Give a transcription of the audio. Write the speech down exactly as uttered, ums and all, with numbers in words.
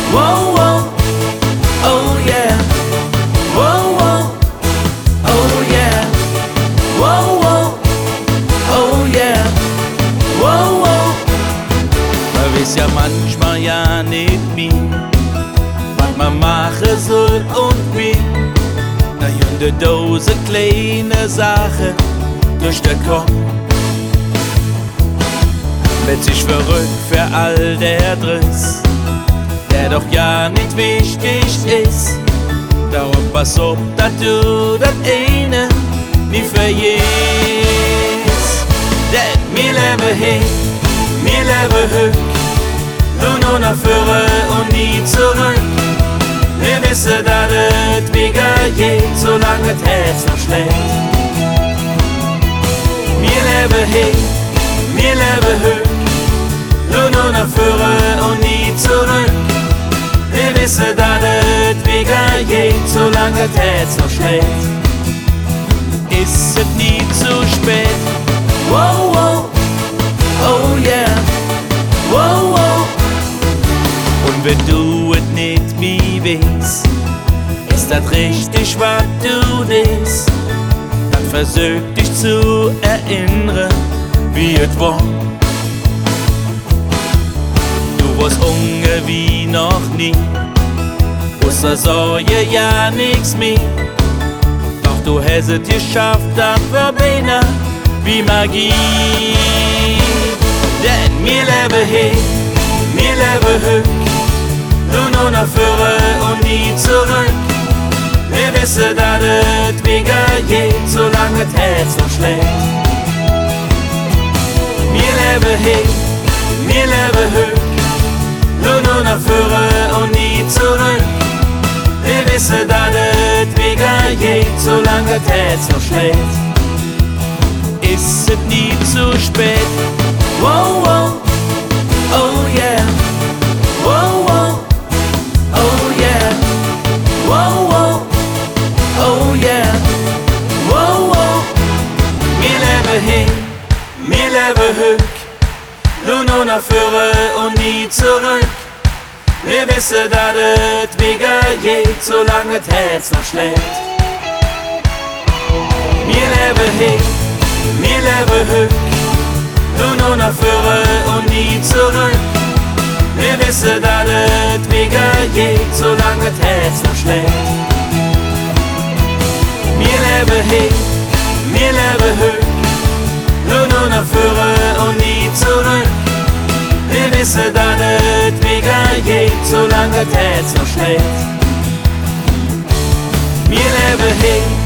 Wow, wow, oh yeah. Wow, wow, oh yeah. Wow, wow, oh yeah. Wow, wow. Man weiß ja manchmal ja nicht mehr, was man machen soll und wie. Da in der Dose kleine Sachen durch den Kopf. Wird sich verrückt für all der Driss, der doch ja nicht wichtig ist. Darum pass auf, dass du das eine nie vergisst. Denn wir leben hier, wir leben heute, nur noch nach vorne und nie zurück. Wir wissen, dass es wieder geht, solange das Herz noch schlägt. Wir leben hier, wir leben heute, nur noch nach vorne und nie zurück. Wir wissen, dass es wieder geht, solange das Herz noch schlägt. Ist es nie zu spät? Wow, wow, oh yeah, wow, wow. Und wenn du es nicht mehr weißt, ist das richtig, was du denkst, dann versuch dich zu erinnern, wie es war. Du warst unge wie noch nie, außer Sorge ja nix mehr. Doch du hast es geschafft, das war beinahe wie Magie. Denn wir leben hier, wir leben heute, nur noch nach vorne und nie zurück. Wir wissen, dass es wieder geht, solange das Herz noch schlägt. Wir leben hier, wir leben heute, nur noch nach vorne und nie zurück. Wir wissen, dass es wieder geht, solange das Herz noch schlägt. Ist es nie zu spät? Wow, wow, oh yeah. Wow, wow, oh yeah. Wow, wow, oh yeah. Wow, wow. Wir leben hier, wir leben heute, nur noch nach vorne und nie zurück. Wir wissen, dass es wieder geht, solange das Herz noch schlägt. Wir leben hier, wir leben heute, nur noch nach vorne und nie zurück. Wir wissen, dass es wieder geht, solange das Herz noch schlägt. Wir leben hier, wir leben heute, nur noch nach vorne und nie zurück. Wir wissen, dass es wieder geht, solange das Herz noch schlägt. Wir leben hier,